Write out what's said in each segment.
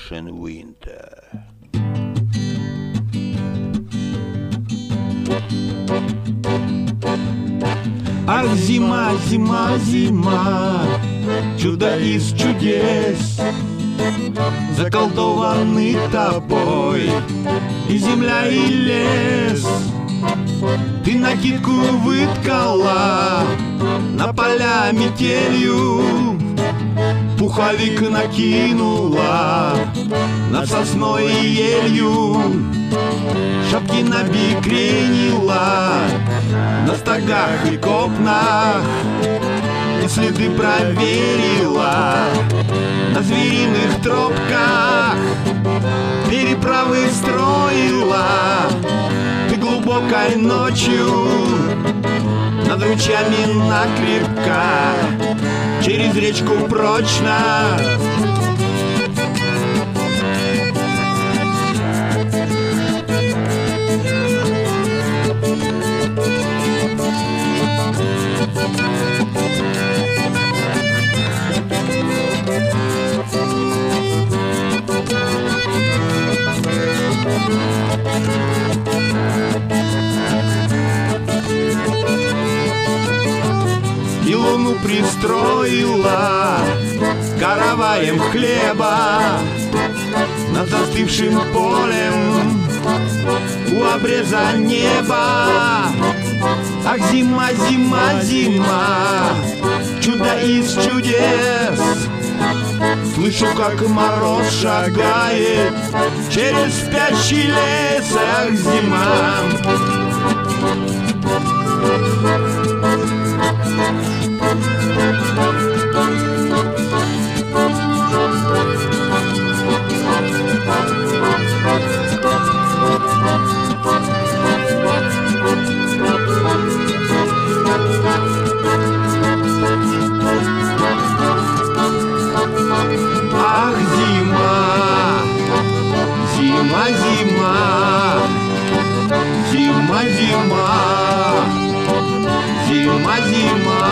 and winter. Ах, зима, зима, зима, чудо из чудес, заколдованный тобой и земля, и лес. Ты накидку выткала на поля метелью, пуховик накинула над сосной и елью, шапки набекренила на стогах и копнах, и следы проверила на звериных тропках, переправы строила ты глубокой ночью над ручьями накрепко, через речку прочно. И луну пристроила караваем хлеба над застывшим полем у обреза неба. Ах, зима, зима, зима, чудо из чудес. Слышу, как мороз шагает через спящий лес. Ах, зима. Ах, зима, зима, зима, зима, зима, зима, зима.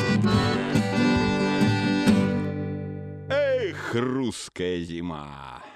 Эх, русская зима!